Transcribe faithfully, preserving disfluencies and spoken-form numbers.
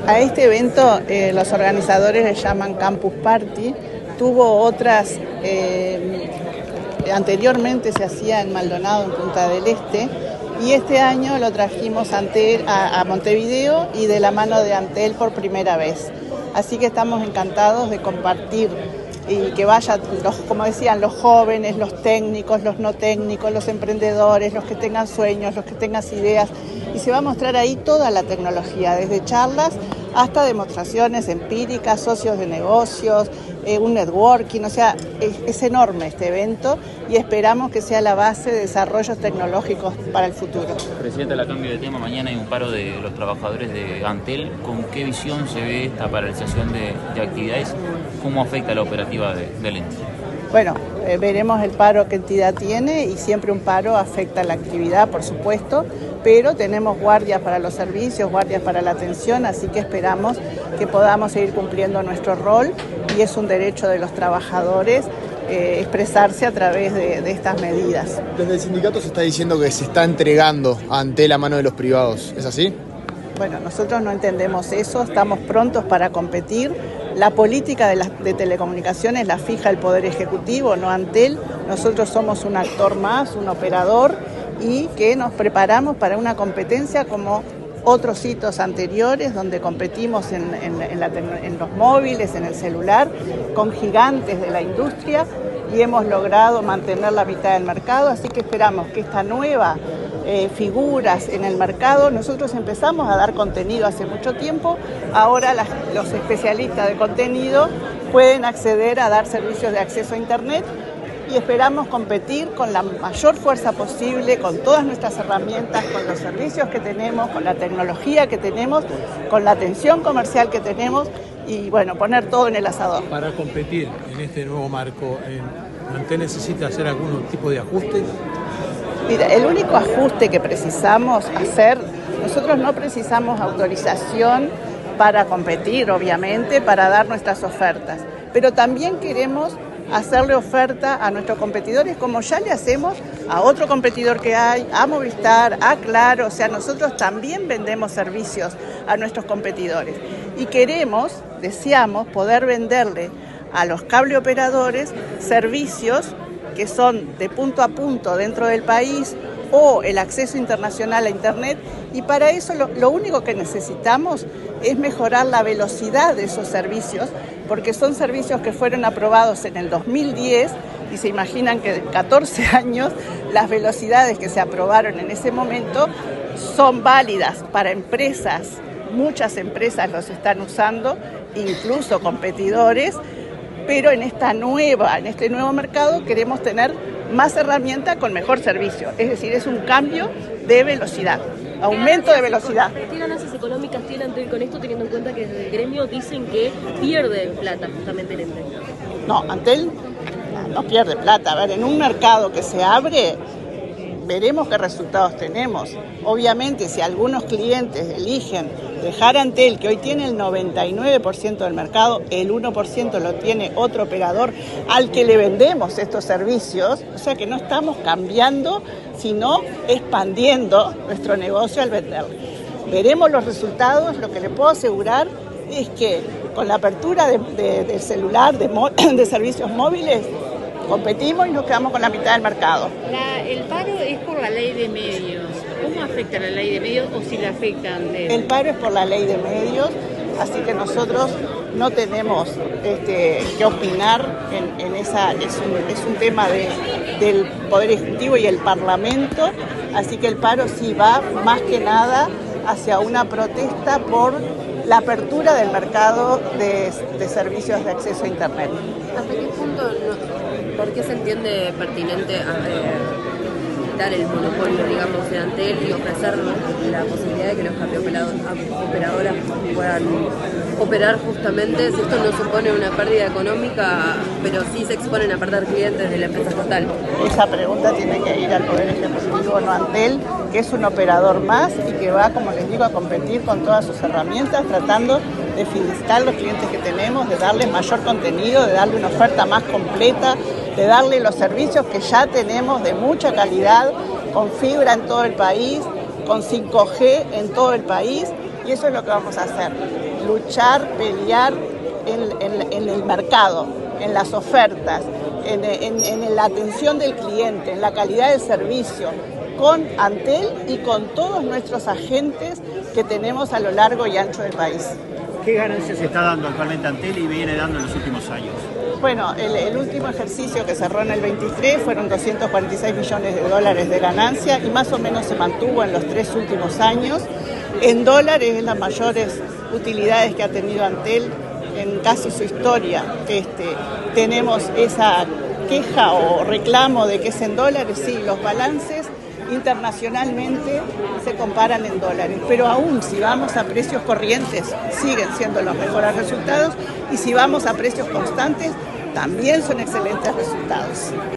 A este evento eh, los organizadores le llaman Campus Party. Tuvo otras, eh, anteriormente se hacía en Maldonado, en Punta del Este, y este año lo trajimos ante, a, a Montevideo y de la mano de Antel por primera vez. Así que estamos encantados de compartir y que vayan, los, como decían, los jóvenes, los técnicos, los no técnicos, los emprendedores, los que tengan sueños, los que tengan ideas. Y se va a mostrar ahí toda la tecnología, desde charlas hasta demostraciones empíricas, socios de negocios, eh, un networking. O sea, es, es enorme este evento y esperamos que sea la base de desarrollos tecnológicos para el futuro. Presidenta, la cambio de tema, mañana hay un paro de los trabajadores de Antel. ¿Con qué visión se ve esta paralización de, de actividades? ¿Cómo afecta la operativa de, del ente? Bueno, eh, veremos el paro que entidad tiene y siempre un paro afecta la actividad, por supuesto, pero tenemos guardias para los servicios, guardias para la atención, así que esperamos que podamos seguir cumpliendo nuestro rol y es un derecho de los trabajadores eh, expresarse a través de, de estas medidas. Desde el sindicato se está diciendo que se está entregando ante la mano de los privados, ¿es así? Bueno, nosotros no entendemos eso, estamos prontos para competir. La política de, las, de telecomunicaciones la fija el Poder Ejecutivo, no Antel. Nosotros somos un actor más, un operador, y que nos preparamos para una competencia como otros hitos anteriores, donde competimos en, en, en, la, en los móviles, en el celular, con gigantes de la industria, y hemos logrado mantener la mitad del mercado, así que esperamos que esta nueva eh, figuras en el mercado, nosotros empezamos a dar contenido hace mucho tiempo, ahora las, los especialistas de contenido pueden acceder a dar servicios de acceso a Internet y esperamos competir con la mayor fuerza posible, con todas nuestras herramientas, con los servicios que tenemos, con la tecnología que tenemos, con la atención comercial que tenemos y, bueno, poner todo en el asador. Para competir en este nuevo marco, ¿Antel necesita hacer algún tipo de ajuste? Mira, el único ajuste que precisamos hacer, nosotros no precisamos autorización para competir, obviamente, para dar nuestras ofertas, pero también queremos hacerle oferta a nuestros competidores como ya le hacemos a otro competidor que hay, a Movistar, a Claro. O sea, nosotros también vendemos servicios a nuestros competidores y queremos, deseamos poder venderle a los cable operadores servicios que son de punto a punto dentro del país o el acceso internacional a Internet, y para eso lo, lo único que necesitamos es mejorar la velocidad de esos servicios, porque son servicios que fueron aprobados en el dos mil diez y se imaginan que en catorce años las velocidades que se aprobaron en ese momento son válidas para empresas, muchas empresas los están usando, incluso competidores, pero en esta nueva, en este nuevo mercado queremos tener más herramientas con mejor servicio. Es decir, es un cambio de velocidad, aumento de velocidad. ¿Qué ganancias económicas tiene Antel con esto, teniendo en cuenta que desde el gremio dicen que pierde plata justamente el ente? No, Antel no pierde plata. A ver, en un mercado que se abre, veremos qué resultados tenemos. Obviamente, si algunos clientes eligen dejar Antel, que hoy tiene el noventa y nueve por ciento del mercado, el uno por ciento lo tiene otro operador al que le vendemos estos servicios, o sea que no estamos cambiando, sino expandiendo nuestro negocio al vender. Veremos los resultados. Lo que le puedo asegurar es que con la apertura de, de, del celular, de, de servicios móviles, competimos y nos quedamos con la mitad del mercado. La, el paro es por la ley de medios. ¿Cómo afecta la ley de medios o si la afectan? De... El paro es por la ley de medios, así que nosotros no tenemos este, que opinar en, en esa, es un, es un tema de, del Poder Ejecutivo y el Parlamento, así que el paro sí va más que nada hacia una protesta por la apertura del mercado de, de servicios de acceso a Internet. ¿Hasta qué punto, no, por qué se entiende pertinente a, eh, quitar el monopolio, digamos, de Antel y ofrecer la posibilidad de que los operadoras puedan operar justamente, si esto no supone una pérdida económica, pero sí se exponen a perder clientes de la empresa estatal? Esa pregunta tiene que ir al Poder Ejecutivo, no a Antel, que es un operador más y que va, como les digo, a competir con todas sus herramientas, tratando de fidelizar los clientes que tenemos, de darles mayor contenido, de darle una oferta más completa, de darle los servicios que ya tenemos de mucha calidad, con fibra en todo el país, con cinco G en todo el país, Y eso es lo que vamos a hacer, luchar, pelear en, en, en el mercado, en las ofertas, en, en, en la atención del cliente, en la calidad del servicio, con Antel y con todos nuestros agentes que tenemos a lo largo y ancho del país. ¿Qué ganancias se está dando actualmente Antel y viene dando en los últimos años? Bueno, el, el último ejercicio que cerró en el veintitrés fueron doscientos cuarenta y seis millones de dólares de ganancia y más o menos se mantuvo en los tres últimos años. En dólares es las mayores utilidades que ha tenido Antel en casi su historia. Este, tenemos esa queja o reclamo de que es en dólares, sí, los balances internacionalmente se comparan en dólares, pero aún si vamos a precios corrientes siguen siendo los mejores resultados y si vamos a precios constantes también son excelentes resultados.